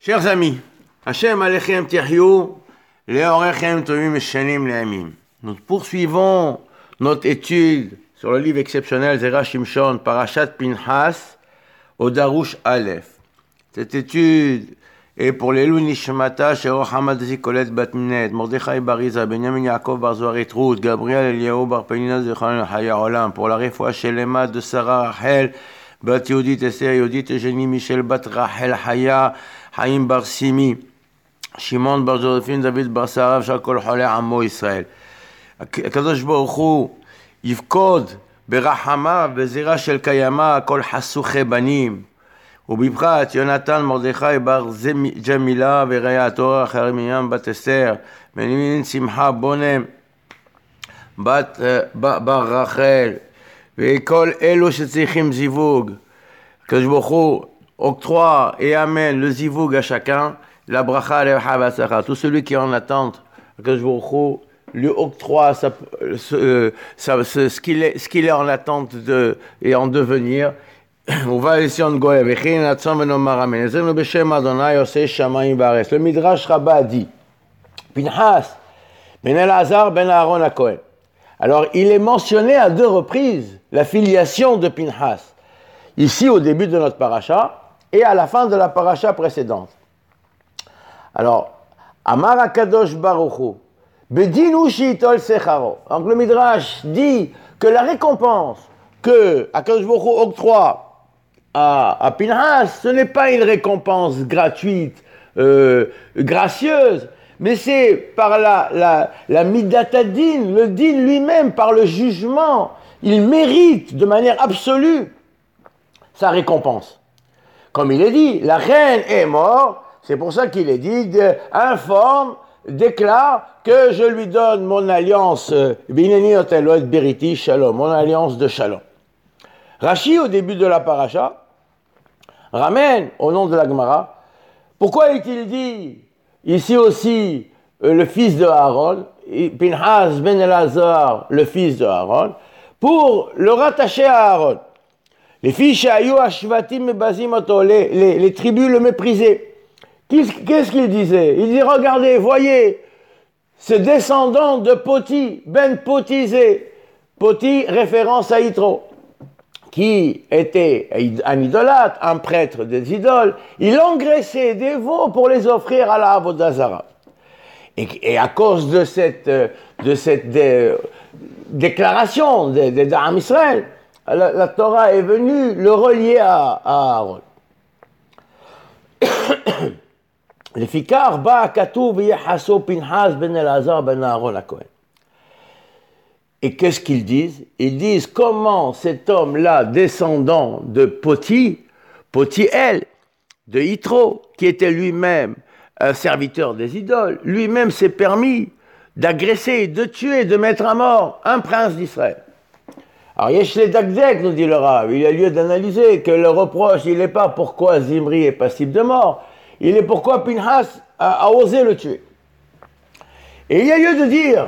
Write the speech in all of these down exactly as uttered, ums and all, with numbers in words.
Chers amis, Hashem Alechem Tihyou, Leorechem Tovim Shenim Le'amim. Nous poursuivons notre étude sur le livre exceptionnel Zera Shimshon, Parashat Pinhas, au Darush Aleph. Cette étude est pour l'Elou Nishmata, Shero Hamad Zikolet Batminet, Mordechai Bariza, Benjamin Yaakov Bar Zoharit Ruth, Gabriel Eliyahu Bar Penina Zechon Haya Olam, pour la Refoua Shelema de Sarah Rachel, Bat Yehudit Esther Yehudit Eugénie Michel Bat Rachel Haya, Haïm Bar Simi, Shimon Bar Josephine, David Bar Sarav, Shakol Choleh Amo Israël. Kadosh Baruch Hu יפקוד ברחמה בזירה של קיימה כל חסוכי בנים ובפרט יונתן מרדכי בר ג'מילה ורעייתו אחרי מרים בת אסתר בנימין שמחה בונם בת בר רחל וכל אלו שצריכים זיווג. הקדוש ברוך הוא octroie et amène le zivug à chacun, la bracha lecha v'atzlacha. Tout celui qui est en attente, הקדוש ברוך הוא lui octroie sa, ce, sa, ce, ce, qu'il est, ce qu'il est en attente de, et en devenir. On va ici en Goye. Le Midrash Rabbah dit Pinhas, ben Elazar, ben Aaron à Cohen. Alors, il est mentionné à deux reprises la filiation de Pinhas. Ici, au début de notre paracha, et à la fin de la paracha précédente. Alors, Amar HaKadosh Baruch Hu, Bedinu shi'itol secharo. Donc le Midrash dit que la récompense que HaKadosh Baruch Hu octroie à, à Pinhas, ce n'est pas une récompense gratuite, euh, gracieuse, mais c'est par la, la, la midata din, le din lui-même, par le jugement, il mérite de manière absolue sa récompense. Comme il est dit, la reine est morte, c'est pour ça qu'il est dit, de, informe, déclare que je lui donne mon alliance, Bineni Oteloet Beriti Shalom, mon alliance de Shalom. Rashi, au début de la paracha, ramène au nom de la Gemara, pourquoi est-il dit ici aussi euh, le fils de Aaron, Pinhas ben Elazar, le fils de Aaron, pour le rattacher à Aaron. Les filles Shayu Ashvatim Bazim Oto, les, les, les tribus le méprisaient. Qu'est-ce qu'il disait? Il dit, regardez, voyez, ce descendant de Poti, Ben Potizé, Poti, référence à Yitro, qui était un idolâtre, un prêtre des idoles, il engraissait des veaux pour les offrir à la Avodah Zara. Et, et à cause de cette, de cette de, déclaration de, de, d'Am Israël, la, la Torah est venue le relier à, à Aaron. לפיכך בא הכתוב ויחסו פנחס בן אלעזר בן אהרון הכהן. Et qu'est-ce qu'ils disent? Ils disent comment cet homme-là, descendant de Poti, Potiel, de Yitro, qui était lui-même un serviteur des idoles, lui-même s'est permis d'agresser, de tuer, de mettre à mort un prince d'Israël. Alors, Yesh le Dakdek, nous dit le Rav, il y a lieu d'analyser que le reproche, il n'est pas pourquoi Zimri est passible de mort, il est pourquoi Pinhas a, a osé le tuer. Et il y a lieu de dire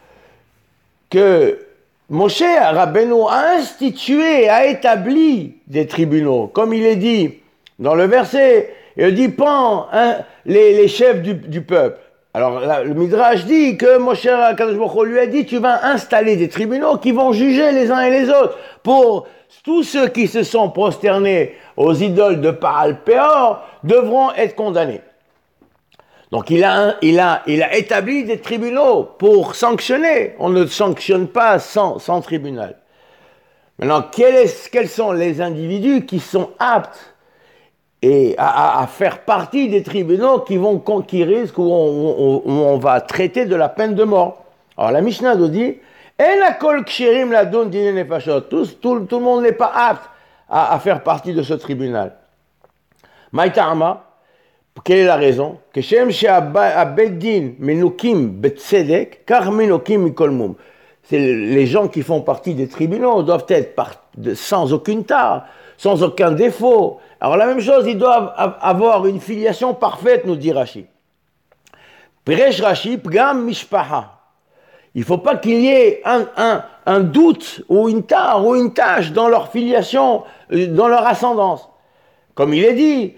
que Moshe Rabbeinu a institué, a établi des tribunaux, comme il est dit dans le verset, il dit Pan hein, les, les chefs du, du peuple. Alors là, le Midrash dit que Moshe Kadosh Baruch Hu lui a dit tu vas installer des tribunaux qui vont juger les uns et les autres pour tous ceux qui se sont prosternés aux idoles de Baal Péor devront être condamnés. Donc il a, il, a, il a établi des tribunaux pour sanctionner. On ne sanctionne pas sans, sans tribunal. Maintenant, quel est, quels sont les individus qui sont aptes et à, à, à faire partie des tribunaux qui vont conquérir, où on, on, où on va traiter de la peine de mort? Alors la Mishnah nous dit tout, tout, tout le monde n'est pas apte à, à faire partie de ce tribunal. Maïtarma, quelle est la raison? Que Shem She'abeddin Menukim Betzedek, Kar Menukim Mikolmum. C'est les gens qui font partie des tribunaux doivent être par, de, sans aucune tare, sans aucun défaut. Alors la même chose, ils doivent avoir une filiation parfaite, nous dit Rashi. Piresh Rashi, Pgam Mishpaha. Il ne faut pas qu'il y ait un, un, un doute ou une tare ou une tâche dans leur filiation, dans leur ascendance. Comme il est dit,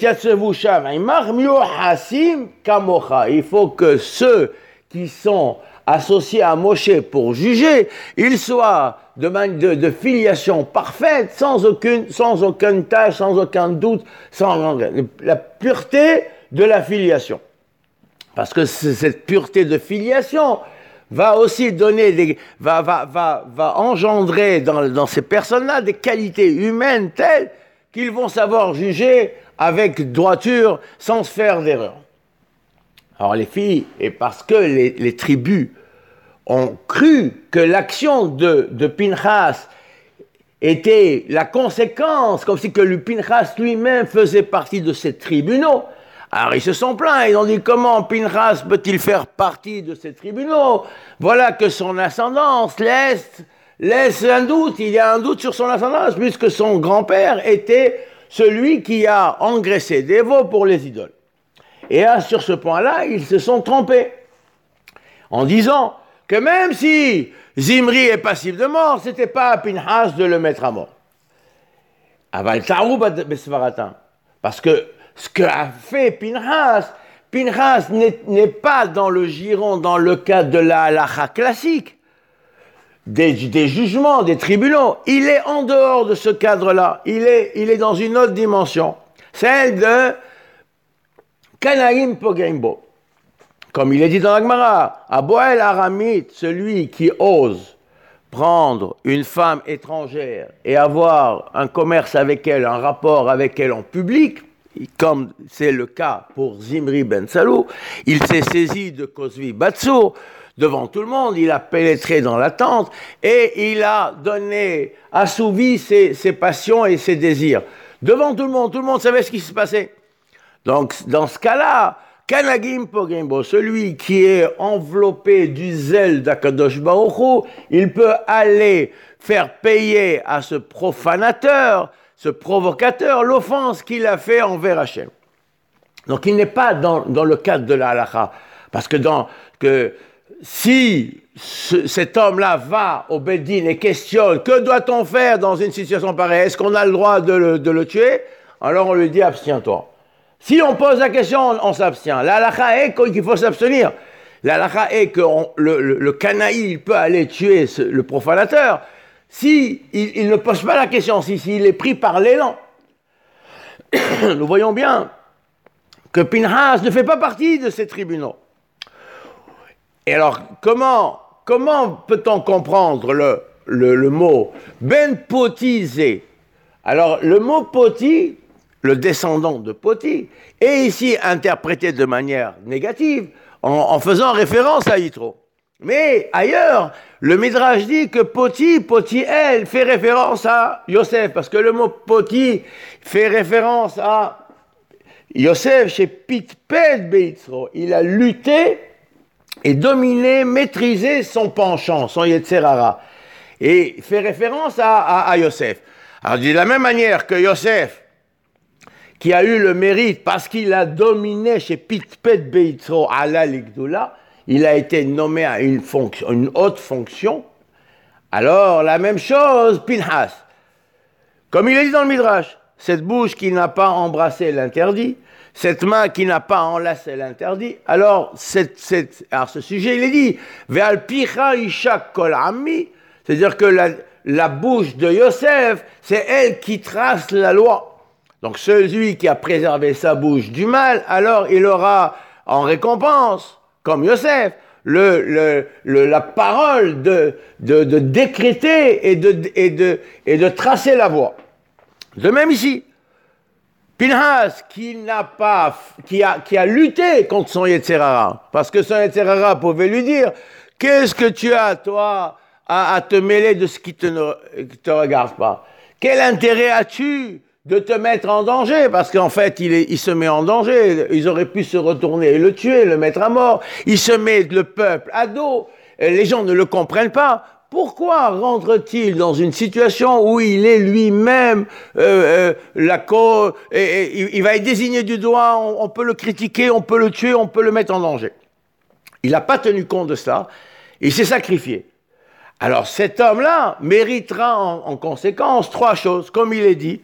il faut que ceux qui sont associés à Moshe pour juger, ils soient de, de, de filiation parfaite, sans aucune, sans aucune tâche, sans aucun doute, sans la pureté de la filiation. Parce que cette pureté de filiation va aussi donner, des, va, va, va, va engendrer dans, dans ces personnes-là des qualités humaines telles qu'ils vont savoir juger avec droiture, sans se faire d'erreur. Alors les filles, et parce que les, les tribus ont cru que l'action de, de Pinchas était la conséquence, comme si que le Pinchas lui-même faisait partie de ces tribunaux, alors ils se sont plaints, ils ont dit comment Pinchas peut-il faire partie de ces tribunaux? Voilà que son ascendance laisse, laisse un doute, il y a un doute sur son ascendance, puisque son grand-père était celui qui a engraissé des veaux pour les idoles. Et là, sur ce point-là, ils se sont trompés, en disant que même si Zimri est passif de mort, ce n'était pas à Pinchas de le mettre à mort. Aval Taroub Besvaratin, parce que ce qu'a fait Pinchas, Pinchas n'est pas dans le giron, dans le cadre de la halakha classique, des, des jugements, des tribunaux. Il est en dehors de ce cadre-là. Il est, il est dans une autre dimension, celle de Kanaim Pogaimbo. Comme il est dit dans la Gemara, Aboel Aramit, celui qui ose prendre une femme étrangère et avoir un commerce avec elle, un rapport avec elle en public, comme c'est le cas pour Zimri ben Salou, il s'est saisi de Kozvi Batsur devant tout le monde, il a pénétré dans la tente et il a donné, assouvi ses, ses passions et ses désirs. Devant tout le monde, tout le monde savait ce qui se passait. Donc, dans ce cas-là, Kanagim Pogimbo, celui qui est enveloppé du zèle d'Akadosh Baruch Hu, il peut aller faire payer à ce profanateur, ce provocateur, l'offense qu'il a fait envers Hachem. Donc il n'est pas dans, dans le cadre de la halakha, parce que, dans, que si ce, cet homme-là va au Beddin et questionne « Que doit-on faire dans une situation pareille? Est-ce qu'on a le droit de le, de le tuer ?» Alors on lui dit « Abstiens-toi ». Si on pose la question, on, on s'abstient. La halakha est qu'il faut s'abstenir. La halakha est que on, le, le, le canaï peut aller tuer ce, le profanateur. Si il, il ne pose pas la question, si, s'il est pris par l'élan, nous voyons bien que Pinchas ne fait pas partie de ces tribunaux. Et alors, comment, comment peut-on comprendre le, le, le mot ben potisé? Alors, le mot poti, le descendant de Poti, est ici interprété de manière négative, en, en faisant référence à Yitro. Mais ailleurs, le Midrash dit que Poti, Poti, elle, fait référence à Yosef, parce que le mot Poti fait référence à Yosef chez Pitped Beitzro. Il a lutté et dominé, maîtrisé son penchant, son Yetzerara. Et fait référence à, à, à Yosef. Alors, de la même manière que Yosef, qui a eu le mérite, parce qu'il a dominé chez Pitped Beitzro à la Ligdoula, il a été nommé à une, fonction, une haute fonction. Alors, la même chose, Pinchas. Comme il est dit dans le Midrash, cette bouche qui n'a pas embrassé l'interdit, cette main qui n'a pas enlacé l'interdit, alors, cette, cette, alors ce sujet, il est dit, Ve'al picha ishak kol ammi, c'est-à-dire que la, la bouche de Yosef, c'est elle qui trace la loi. Donc, celui qui a préservé sa bouche du mal, alors il aura en récompense, comme Yosef, le, le, le, la parole de, de, de décréter et de, et, de, et de tracer la voie. De même ici, Pinchas, qui n'a pas, qui a, qui a lutté contre son Yetzerara, parce que son Yetzerara pouvait lui dire, qu'est-ce que tu as, toi, à, à te mêler de ce qui te, ne te regarde pas? Quel intérêt as-tu de te mettre en danger, parce qu'en fait, il, est, il se met en danger. Ils auraient pu se retourner et le tuer, le mettre à mort. Il se met le peuple à dos. Et les gens ne le comprennent pas. Pourquoi rentre-t-il dans une situation où il est lui-même euh, euh, la cause, et, et, il va être désigné du doigt, on, on peut le critiquer, on peut le tuer, on peut le mettre en danger. Il n'a pas tenu compte de ça. Il s'est sacrifié. Alors cet homme-là méritera en, en conséquence trois choses, comme il est dit.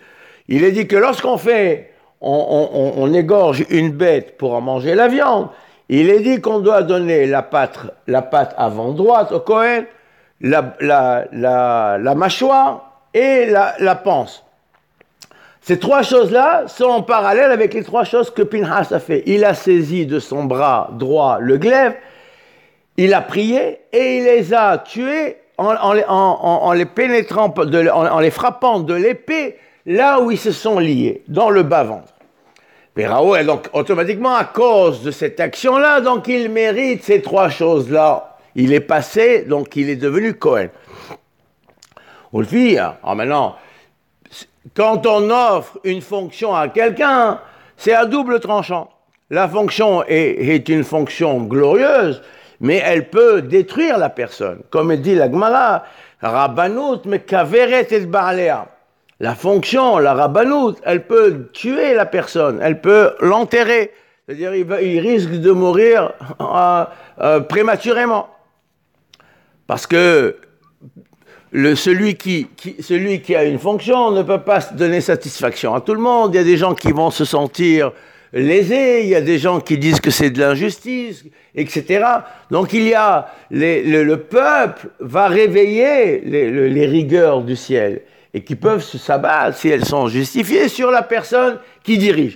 il est dit que lorsqu'on fait, on, on, on égorge une bête pour en manger la viande, il est dit qu'on doit donner la patte, la patte avant droite au Kohen, la, la, la, la mâchoire et la, la panse. Ces trois choses-là sont en parallèle avec les trois choses que Pinhas a fait. Il a saisi de son bras droit le glaive, il a prié et il les a tués en, en, en, en les pénétrant, de, en, en les frappant de l'épée là où ils se sont liés, dans le bas-ventre. Et Raoul, donc automatiquement, à cause de cette action-là, donc il mérite ces trois choses-là. Il est passé, donc il est devenu Kohen. On le fit, alors maintenant, quand on offre une fonction à quelqu'un, c'est à double tranchant. La fonction est, est une fonction glorieuse, mais elle peut détruire la personne. Comme dit la Gemara, Rabbanut mekaveret et ba'alea. La fonction, la rabbanout, elle peut tuer la personne, elle peut l'enterrer. C'est-à-dire il, va, il risque de mourir euh, euh, prématurément. Parce que le, celui, qui, qui, celui qui a une fonction ne peut pas donner satisfaction à tout le monde. Il y a des gens qui vont se sentir lésés, il y a des gens qui disent que c'est de l'injustice, et cetera. Donc il y a, les, le, le peuple va réveiller les, les, les rigueurs du ciel et qui peuvent se s'abattre, si elles sont justifiées, sur la personne qui dirige.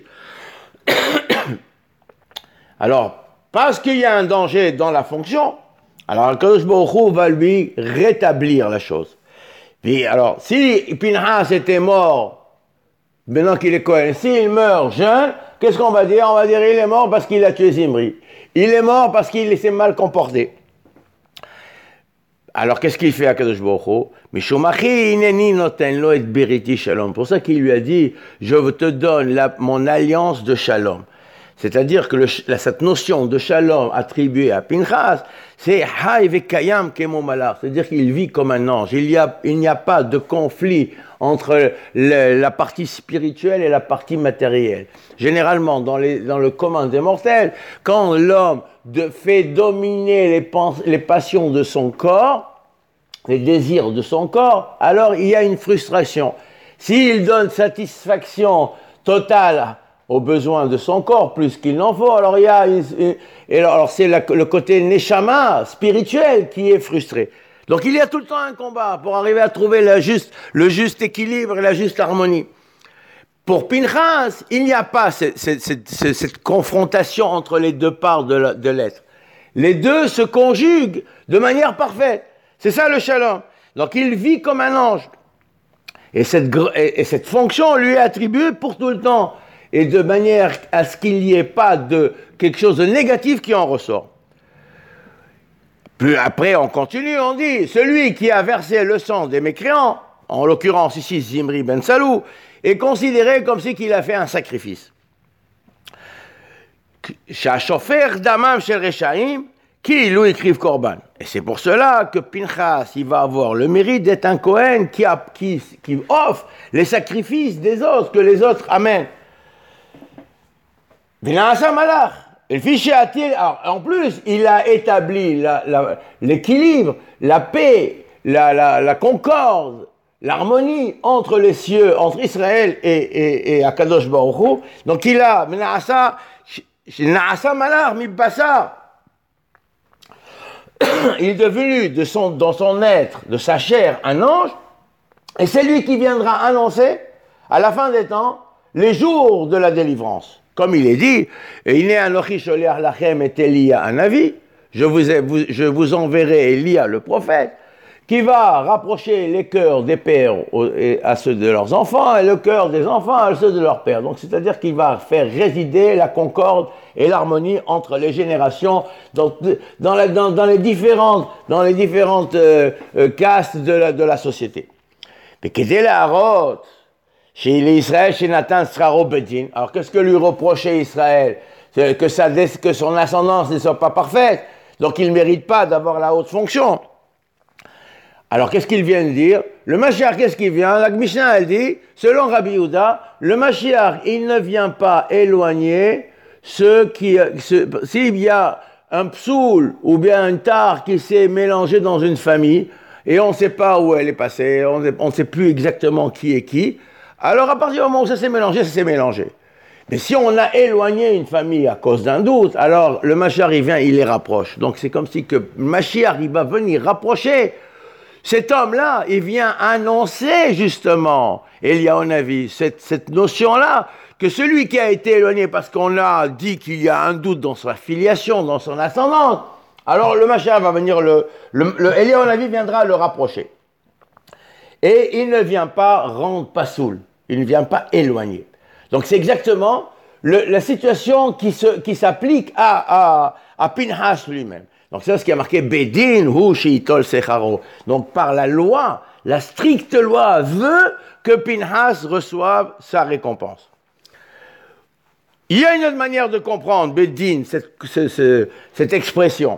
Alors, parce qu'il y a un danger dans la fonction, alors Akadosh Baruch Hu va lui rétablir la chose. Puis, alors, si Pinhas était mort, maintenant qu'il est Kohen, s'il meurt jeune, qu'est-ce qu'on va dire? On va dire il est mort parce qu'il a tué Zimri. Il est mort parce qu'il s'est mal comporté. Alors, qu'est-ce qu'il fait à Kadosh Baruch Hu? Pour ça qu'il lui a dit, je te donne la, mon alliance de shalom. C'est-à-dire que le, la, cette notion de shalom attribuée à Pinchas, c'est Hay vekayam kemo malach, c'est-à-dire qu'il vit comme un ange. Il n'y a, il n'y a pas de conflit entre le, la partie spirituelle et la partie matérielle. Généralement, dans, les, dans le commun des mortels, quand l'homme de, fait dominer les, pens, les passions de son corps, les désirs de son corps, alors il y a une frustration. S'il donne satisfaction totale aux besoins de son corps, plus qu'il n'en faut, alors il y a une, une, et alors c'est la, le côté neshama, spirituel, qui est frustré. Donc il y a tout le temps un combat pour arriver à trouver la juste, le juste équilibre et la juste harmonie. Pour Pinchas, il n'y a pas cette, cette, cette, cette confrontation entre les deux parts de, la, de l'être. Les deux se conjuguent de manière parfaite. C'est ça le shalom. Donc il vit comme un ange. Et cette, et, et cette fonction lui est attribuée pour tout le temps. Et de manière à ce qu'il n'y ait pas de quelque chose de négatif qui en ressort. Puis après, on continue, on dit, celui qui a versé le sang des mécréants, en l'occurrence ici Zimri ben Salou, est considéré comme si qu'il a fait un sacrifice. Shashofer damam shel reshaim, qui lui écrivent Korban. Et c'est pour cela que Pinchas, il va avoir le mérite d'être un Kohen qui, a, qui, qui offre les sacrifices des autres, que les autres amènent. Et le fichier a-t-il, alors, en plus, il a établi la, la, l'équilibre, la paix, la, la, la concorde, l'harmonie entre les cieux, entre Israël et, et, et Akadosh Baruch Hu. Donc il a, Menasa, Nasa Malar, Mibasa. Il est devenu de son, dans son être, de sa chair, un ange, et c'est lui qui viendra annoncer, à la fin des temps, les jours de la délivrance. Comme il est dit, je vous, ai, vous, je vous enverrai Élia le prophète, qui va rapprocher les cœurs des pères à ceux de leurs enfants et le cœur des enfants à ceux de leurs pères. Donc c'est-à-dire qu'il va faire résider la concorde et l'harmonie entre les générations dans, dans, la, dans, dans les différentes, dans les différentes euh, euh, castes de la, de la société. Mais qu'était la route chez Israël, chez Nathan Sraro Bedin. Alors qu'est-ce que lui reprochait Israël? Que, sa, que son ascendance ne soit pas parfaite, donc il ne mérite pas d'avoir la haute fonction. Alors qu'est-ce qu'il vient de dire? Le Mashiach, qu'est-ce qu'il vient? La Mishnah, elle dit, selon Rabbi Yehuda, le Mashiach, il ne vient pas éloigner ceux qui... Ce, s'il y a un psoul ou bien un tar qui s'est mélangé dans une famille, et on ne sait pas où elle est passée, on ne sait plus exactement qui est qui, Alors à partir du moment où ça s'est mélangé, ça s'est mélangé. Mais si on a éloigné une famille à cause d'un doute, alors le Mashiach, il vient, il les rapproche. Donc c'est comme si que le Mashiach, il va venir rapprocher cet homme-là, il vient annoncer justement, Eliyahu Navi, cette, cette notion-là, que celui qui a été éloigné parce qu'on a dit qu'il y a un doute dans sa filiation, dans son ascendance, alors le Mashiach va venir, le, le, le Eliyahu Navi viendra le rapprocher. Et il ne vient pas rendre pasoul, il ne vient pas éloigner. Donc c'est exactement le, la situation qui, se, qui s'applique à, à, à Pinhas lui-même. Donc c'est ce qui a marqué Bedin hu sheitol secharo. Donc par la loi, la stricte loi veut que Pinhas reçoive sa récompense. Il y a une autre manière de comprendre Bedin, cette, cette, cette expression.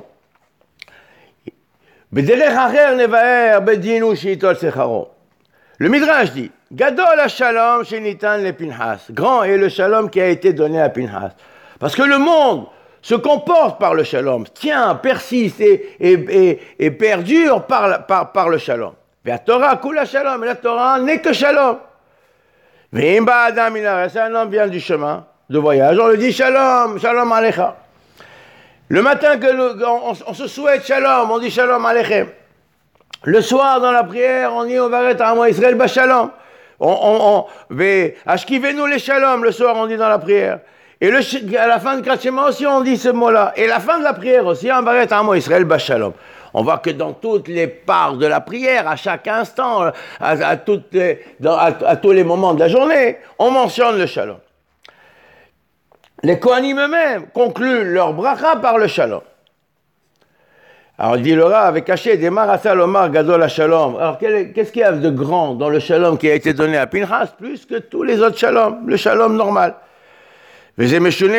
Bederech acher nevaer Bedin hu sheitol secharo. Le Midrash dit Gadol ha-shalom shenitan le Pinhas. Grand est le shalom qui a été donné à Pinhas. Parce que le monde se comporte par le shalom, tient, persiste et, et, et, et perdure par, par, par le shalom. Et la Torah kula shalom, et la Torah n'est que shalom. Mais c'est un homme vient du chemin de voyage, on le dit shalom, shalom alecha. Le matin que le, on, on se souhaite shalom, on dit shalom alechem. Le soir dans la prière, on dit on va arrêter à moi Israël b'shalom. On, on, on, ashkivenu les shalom, le soir on dit dans la prière. Et le, à la fin de Kriyat Shema aussi, on dit ce mot-là. Et la fin de la prière aussi, on va arrêter à moi Israël b'shalom. On voit que dans toutes les parts de la prière, à chaque instant, à, à, toutes les, dans, à, à tous les moments de la journée, on mentionne le shalom. Les Kohanim eux-mêmes concluent leur bracha par le shalom. Alors, dit le Rav, avec caché des marasal omar gadol ha-shalom. Alors, qu'est-ce qu'il y a de grand dans le shalom qui a été donné à Pinhas, plus que tous les autres shalom, le shalom normal. Voilà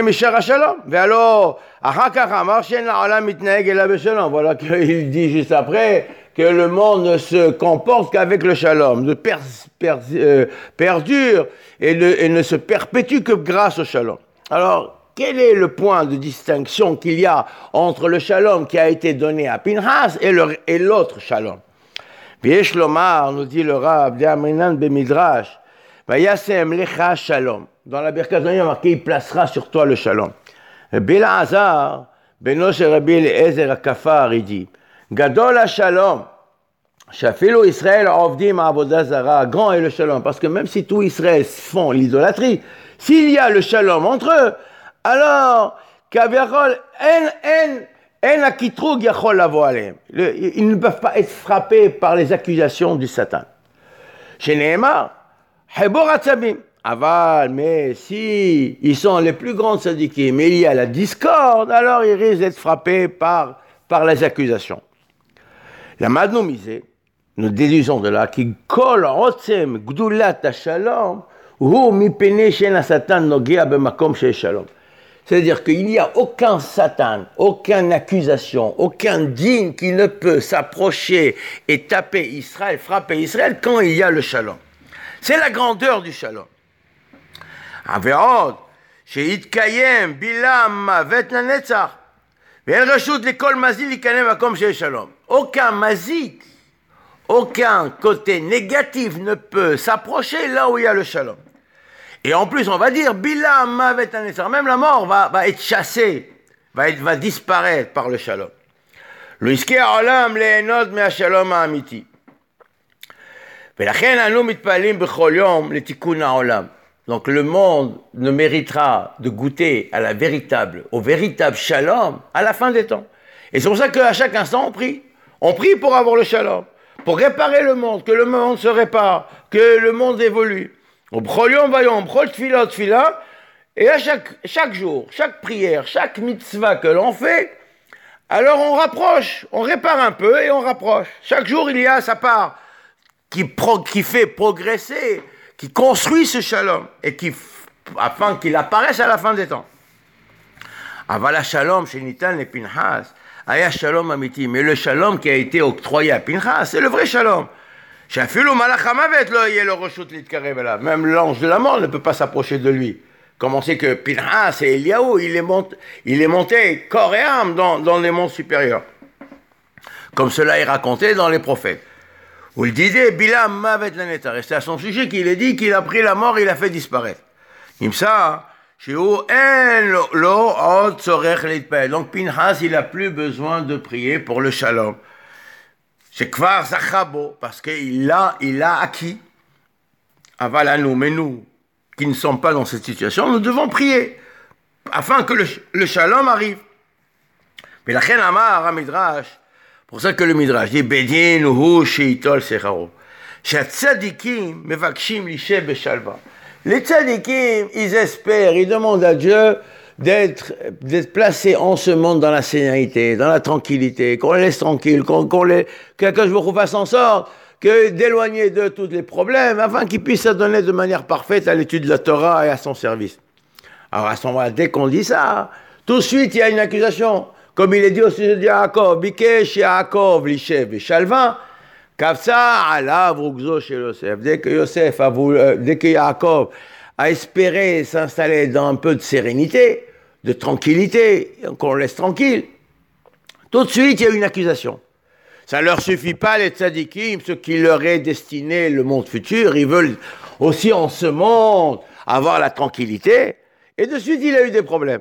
qu'il dit juste après que le monde ne se comporte qu'avec le shalom, ne per, per, euh, perdure et, le, et ne se perpétue que grâce au shalom. Alors, quel est le point de distinction qu'il y a entre le shalom qui a été donné à Pinhas et, le, et l'autre shalom? Viesh Lomar, nous dit le Rav, d'Aminan Bemidrash, Vayasem lecha shalom. Dans la Birkat Kohanim, il y a marqué, il placera sur toi le shalom. Belazar, beno shel Rabbi Eliezer HaKafar, il dit, Gadol ha-shalom, shafilo Israël avdim avodah zara, grand est le shalom, parce que même si tout Israël font l'idolâtrie, s'il y a le shalom entre eux, alors, kaviachol, en, en, en akitrug yachol lavo aleim. Ils ne peuvent pas être frappés par les accusations du Satan. Chez Nehemar, hebor atzabim. Aval, mais si ils sont les plus grands tzadikim, mais il y a la discorde, alors ils risquent d'être frappés par, par les accusations. La madnomisée, nous déduisons de là, qui kol otzem gdulat ha-shalom, hu mipene shen ha-satan nogea b'makom shel shalom. C'est-à-dire qu'il n'y a aucun Satan, aucune accusation, aucun digne qui ne peut s'approcher et taper Israël, frapper Israël quand il y a le shalom. C'est la grandeur du shalom. Averod, she'itkayem bilam mavet lanetzach, ve'el rashut lekol mazid likanem makom shel shalom. Aucun mazid, aucun côté négatif ne peut s'approcher là où il y a le shalom. Et en plus, on va dire, bilam mavet lanetzach, même la mort va, va être chassée, va, être, va disparaître par le shalom. Lo iskei ha'olam lehenot me'ashalom ha'amiti. ולכן אנו מתפעלים בכל יום לתיקון העולם. Donc le monde ne méritera de goûter à la véritable, au véritable shalom à la fin des temps. Et c'est pour ça qu'à chaque instant on prie. On prie pour avoir le shalom, pour réparer le monde, que le monde se répare, que le monde évolue. Au bchol yom vayom, bchol tfila tfila, et à chaque, chaque jour, chaque prière, chaque mitzvah que l'on fait, alors on rapproche, on répare un peu et on rapproche. Chaque jour il y a sa part qui, pro, qui fait progresser, qui construit ce shalom, et qui, afin qu'il apparaisse à la fin des temps. Avala shalom chez Nitan et Pinhas, aya shalom amiti, mais le shalom qui a été octroyé à Pinhas, c'est le vrai shalom. Même l'ange de la mort ne peut pas s'approcher de lui. Comme on sait que Pinhas et Eliyahu, il est monté, il est monté corps et âme dans, dans les mondes supérieurs. Comme cela est raconté dans les prophètes. Où il disait, Bilam Mavet Laneta. Et c'est à son sujet qu'il a dit qu'il a pris la mort, il a fait disparaître. Comme ça, donc Pinhas, il n'a plus besoin de prier pour le shalom. C'est Kvar Zachabo, parce qu'il a, il a acquis. Avalanu, mais nous, qui ne sommes pas dans cette situation, nous devons prier, afin que le, le shalom arrive. Mais la Chen Amar, Midrash, pour ça que le Midrash dit, Bedin hu sheitol secharo. Shatzadikim mevakshim lishe beshalva. Les tzadikim, ils espèrent, ils demandent à Dieu d'être, d'être placés en ce monde dans la sérénité, dans la tranquillité, qu'on les laisse tranquilles, qu'on, qu'on les, que je vous fasse en sorte que d'éloigner de tous les problèmes, afin qu'ils puissent s'adonner de manière parfaite à l'étude de la Torah et à son service. Alors à ce moment-là, dès qu'on dit ça, tout de suite il y a une accusation. Comme il est dit au sujet de Yaakov, Bikesh Yaakov lishev et Shalva, Kavsa alav rugzo chez Yosef. Dès que Yosef a voulu, euh, dès que Yaakov a espéré s'installer dans un peu de sérénité, de tranquillité, qu'on le laisse tranquille, tout de suite il y a une accusation. Ça ne leur suffit pas les tzadikim, ceux qui leur est destiné le monde futur, ils veulent aussi en ce monde avoir la tranquillité, et de suite il a eu des problèmes.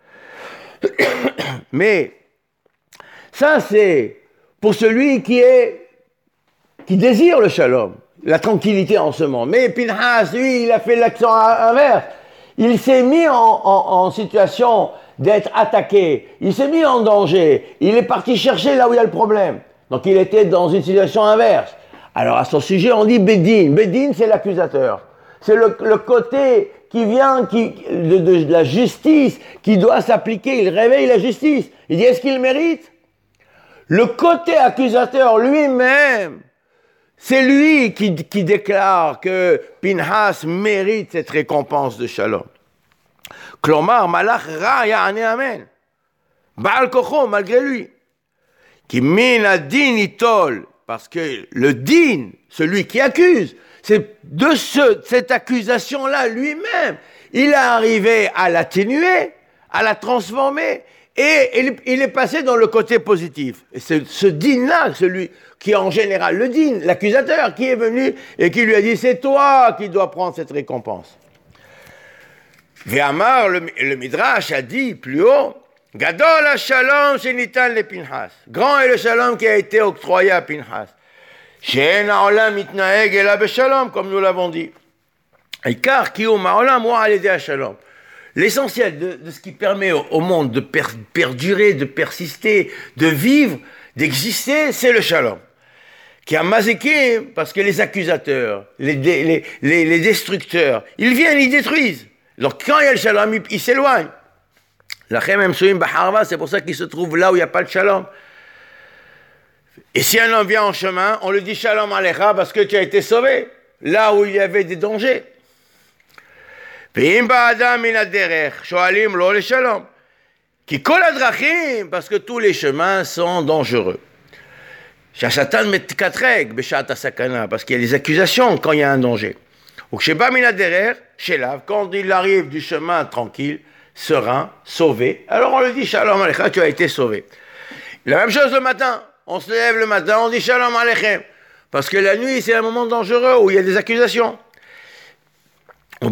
Mais ça c'est pour celui qui est qui désire le shalom, la tranquillité en ce monde. Mais Pinhas, lui, il a fait l'accent inverse. Il s'est mis en, en, en situation d'être attaqué. Il s'est mis en danger. Il est parti chercher là où il y a le problème. Donc il était dans une situation inverse. Alors à son sujet, on dit Bedin. Bedin, c'est l'accusateur. C'est le, le côté qui vient qui, de, de, de la justice qui doit s'appliquer. Il réveille la justice. Il dit, est-ce qu'il mérite? Le côté accusateur lui-même, c'est lui qui, qui déclare que Pinhas mérite cette récompense de shalom. Klomar, malach ra ya'ane amen. Baal kocho, malgré lui. Qui min ad-din itol, parce que le din, celui qui accuse, c'est de ce, cette accusation-là lui-même, il est arrivé à l'atténuer, à la transformer, et il, il est passé dans le côté positif. Et c'est ce din-là, celui qui est en général le din, l'accusateur, qui est venu et qui lui a dit, c'est toi qui dois prendre cette récompense. Ve'amar, le, le Midrash a dit plus haut, Gadol ha-shalom shenitan le Pinhas. Grand est le shalom qui a été octroyé à Pinhas. She'en ha'olam mitnaeg ela beshalom, comme nous l'avons dit. Car kiyum ha'olam wa al-yedei ha-shalom. L'essentiel de, de ce qui permet au, au monde de per, perdurer, de persister, de vivre, d'exister, c'est le shalom. Qui a mazikim, parce que les accusateurs, les, les, les, les destructeurs, ils viennent, ils détruisent. Donc quand il y a le shalom, ils, ils s'éloignent. Lachem hem soim b'harva, c'est pour ça qu'ils se trouvent là où il n'y a pas de shalom. Et si un homme vient en chemin, on lui dit shalom alecha parce que tu as été sauvé, là où il y avait des dangers. Ve'im ba'adam min ad-derech, shoalim lo le shalom. Ki kol hadrachim, parce que tous les chemins sont dangereux. Shashatan metkatreg b'shat hasakana, parce qu'il y a des accusations quand il y a un danger. Ou sheba min ad-derech, shelav, quand il arrive du chemin tranquille, serein, sauvé, alors on lui dit shalom alecha, tu as été sauvé. La même chose le matin, on se lève le matin, on dit shalom alechem, parce que la nuit c'est un moment dangereux où il y a des accusations. Et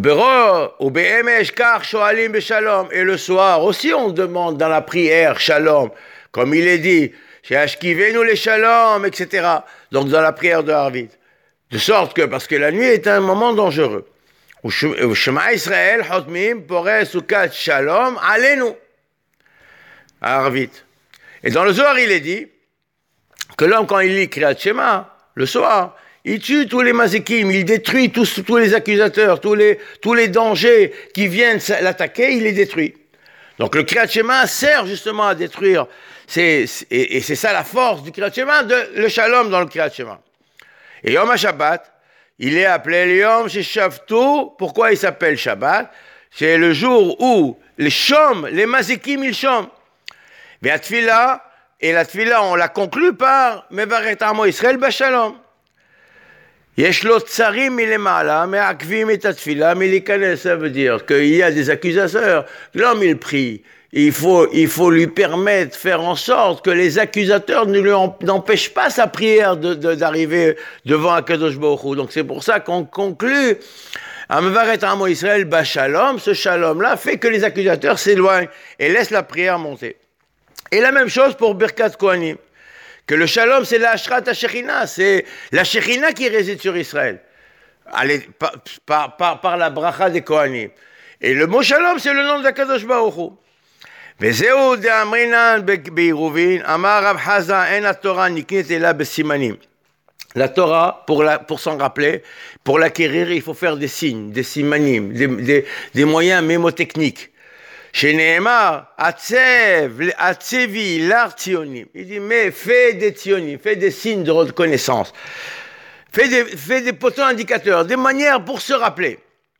le soir aussi on demande dans la prière shalom, comme il est dit, nous les shalom, et cetera. Donc dans la prière de Harvit. De sorte que, parce que la nuit est un moment dangereux. Shema Israël, Hotmim, Poreh, Sukkot, Shalom, Alenu. Harvit. Et dans le Zohar, il est dit que l'homme, quand il lit Kriyat Shema, le soir, il tue tous les mazikim, il détruit tous, tous les accusateurs, tous les, tous les dangers qui viennent l'attaquer, il les détruit. Donc le Kriyat Shema sert justement à détruire, c'est, et, et c'est ça la force du Kriyat Shema, de, le Shalom dans le Kriyat Shema. Et Yom HaShabbat, il est appelé le Yom Sheshavtu. Pourquoi il s'appelle Shabbat? C'est le jour où les Shom, les mazikim, ils chôment. Mais la Tfila, et la Tfila, on la conclut par Mevaret Amo Israël Bashalom. Yesh lo tsarim milemala, me'akvim et atfila, milikanes, ça veut dire qu'il y a des accusateurs. L'homme, il prie, il faut, il faut lui permettre, faire en sorte que les accusateurs ne lui n'empêchent pas sa prière de, de, d'arriver devant Akadosh Baruch Hu. Donc c'est pour ça qu'on conclut Amvaret Amo Israël Bachalom, ce shalom-là fait que les accusateurs s'éloignent et laissent la prière monter. Et la même chose pour Birkat Kohanim, que le shalom c'est la Ashrat HaShekhinah, c'est la Shekhinah qui réside sur Israël, Allez, par, par, par, par la bracha des Kohanim. Et le mot shalom c'est le nom de Akadosh Baruch Hu. וזהו דאמרינן בעירובין, אמר רב חזה, אין התורה נקנית אלא בסימנים. La Torah, pour, la, pour s'en rappeler, pour l'acquérir, il faut faire des signes, des simanim, des, des, des moyens mémotechniques. Chez Nehemar, Atsev, Atsevi, l'art tionim. Il dit, mais fais des tionim, fais des signes de reconnaissance. Fais des, fais des poteaux indicateurs, des manières pour se rappeler.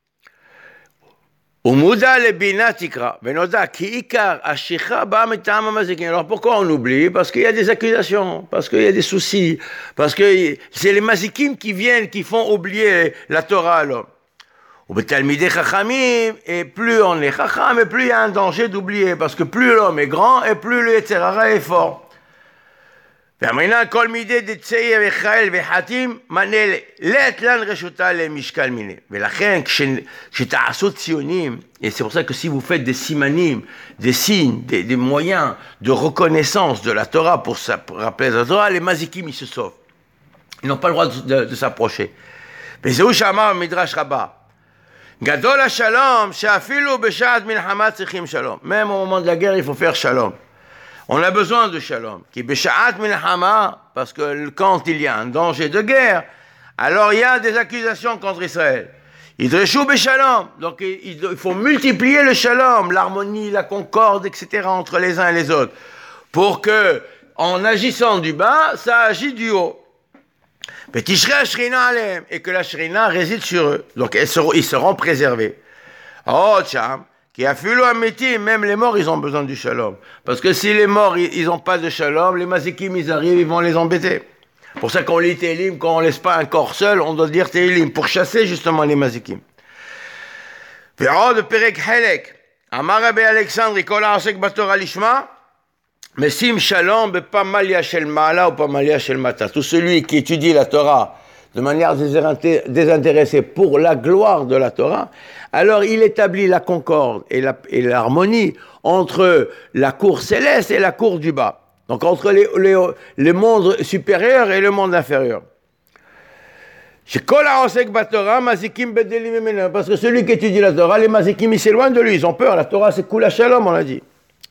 Alors pourquoi on oublie? Parce qu'il y a des accusations, parce qu'il y a des soucis, parce que c'est les mazikim qui viennent, qui font oublier la Torah à l'homme. Et plus on est chacham, et plus il y a un danger d'oublier, parce que plus l'homme est grand, et plus le Yetzer Hara est fort. ואמרינן כל מידי דצעיר וחיל וחתים מנה לית לן רשותה למשקל מיני. ולכן כשתעשו ציונים, et c'est pour ça que si vous faites des simanim, des signes, des, des moyens de reconnaissance de la Torah pour, sa, pour rappeler la Torah, les mazikim ils se sauvent. Ils n'ont pas le droit de, de, de s'approcher. וזהו שאמר מדרש רבה, גדול השלום שאפילו בשעת מלחמה צריכים שלום. Même au moment de la guerre il faut faire shalom. On a besoin de shalom, qui b'sha'at milchama, parce que quand il y a un danger de guerre, alors il y a des accusations contre Israël. Idreshu b'shalom, donc il, il faut multiplier le shalom, l'harmonie, la concorde, et cetera entre les uns et les autres, pour que, en agissant du bas, ça agit du haut. Et que la shrina réside sur eux, donc ils seront, ils seront préservés. Oh, tcham. Qui a fait l'amitié, même les morts, ils ont besoin du shalom. Parce que si les morts, ils n'ont pas de shalom, les mazikim, ils arrivent, ils vont les embêter. Pour ça qu'on lit Tehillim, quand on ne laisse pas un corps seul, on doit dire Tehillim, pour chasser justement les mazikim. ועוד בפרק חלק, אמר רבי אלכסנדרי, כל העוסק בתורה לשמה, משים שלום בפמליה של מעלה ופמליה של מטה. Tout celui qui étudie la Torah de manière désintéressée pour la gloire de la Torah, alors il établit la concorde et, la, et l'harmonie entre la cour céleste et la cour du bas. Donc entre les, les, les mondes supérieurs et le monde inférieur. Parce que celui qui étudie la Torah, les mazikim, ils s'éloignent de lui, ils ont peur. La Torah, c'est kula shalom, on l'a dit.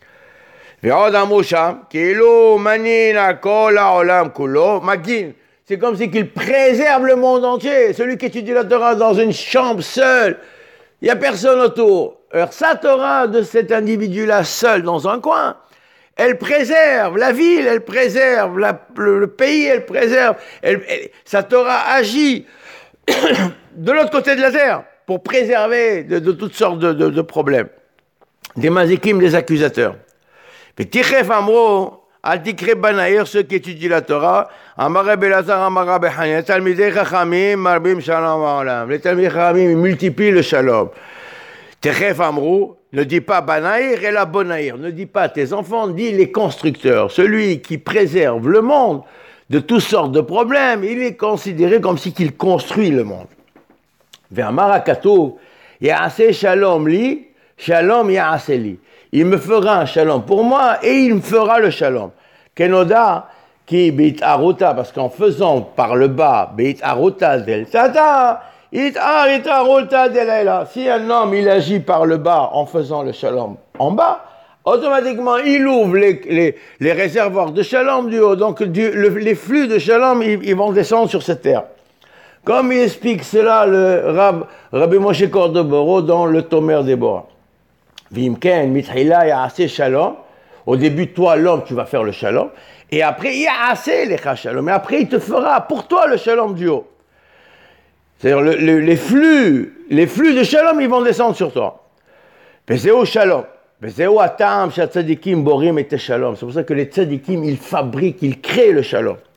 C'est comme si qu'il préserve le monde entier. Celui qui étudie la Torah dans une chambre seule, il n'y a personne autour. Alors sa Torah de cet individu-là seul dans un coin, elle préserve la ville, elle préserve la, le, le pays, elle préserve. Elle, elle, sa Torah agit de l'autre côté de la terre pour préserver de, de toutes sortes de, de, de problèmes. Des mazikim, des accusateurs. Tichef amro. Al tikre banaïr, ceux qui étudient la Torah, Amar Rabbi Elazar, Amar Rabbi Hanina, Talmidei Chachamim, Marbim Shalom Ha'olam. Les Talmidei Chachamim multiplient le shalom. Techef Amrou, ne dis pas banaïr et la bonaïr, ne dis pas tes enfants, dis les constructeurs. Celui qui préserve le monde de toutes sortes de problèmes, il est considéré comme si qu'il construit le monde. Vers Marakato, Ya'aseh Shalom li, Shalom Ya'aseh li. Il me fera un shalom pour moi et il me fera le shalom. Kenoda qui bit aruta, parce qu'en faisant par le bas, bit aruta del tata, it aruta del. Si un homme il agit par le bas en faisant le shalom en bas, automatiquement il ouvre les, les, les réservoirs de shalom du haut. Donc du, le, les flux de shalom ils, ils vont descendre sur cette terre. Comme il explique cela le Rab, Rabbi Moshe Cordoboro dans le Tomer Déborah. Vimken, mitchila, ya'aseh shalom. Au début, toi, l'homme, tu vas faire le shalom. Et après, ya'aseh lecha shalom. Et après, il te fera pour toi le shalom du haut. C'est-à-dire, le, le, les flux, les flux de shalom, ils vont descendre sur toi. Vezeu shalom. Vezeu atam shatzadikim borim et shalom. C'est pour ça que les tzadikim, ils fabriquent, ils créent le shalom.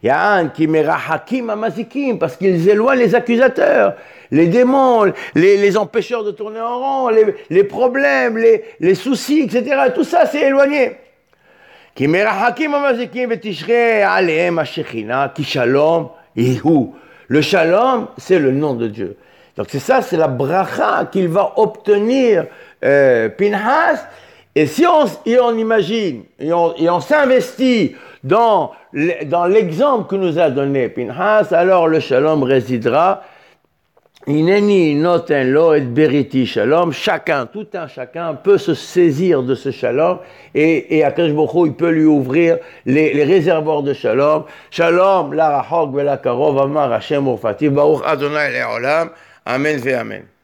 Ya'an qui merahakim amazikim, parce qu'ils éloignent les accusateurs, les démons, les, les empêcheurs de tourner en rond, les, les problèmes, les, les soucis, et cetera. Tout ça, c'est éloigné. Qui merahakim amazikim vetishrei alehem hashechina, ki shalom yehu. Le shalom, c'est le nom de Dieu. Donc c'est ça, c'est la bracha qu'il va obtenir euh, Pinhas. Et si on, et on imagine, et on, et on s'investit dans, dans l'exemple que nous a donné Pinhas, alors le shalom résidera. Ineni noten lo et beriti shalom. Chacun, tout un chacun peut se saisir de ce shalom et, et Akadosh Baruch Hu, il peut lui ouvrir les, les réservoirs de shalom. Shalom, la rachok, la karov, amar Hashem urfati, baruch Adonai le'olam. Amen ve amen.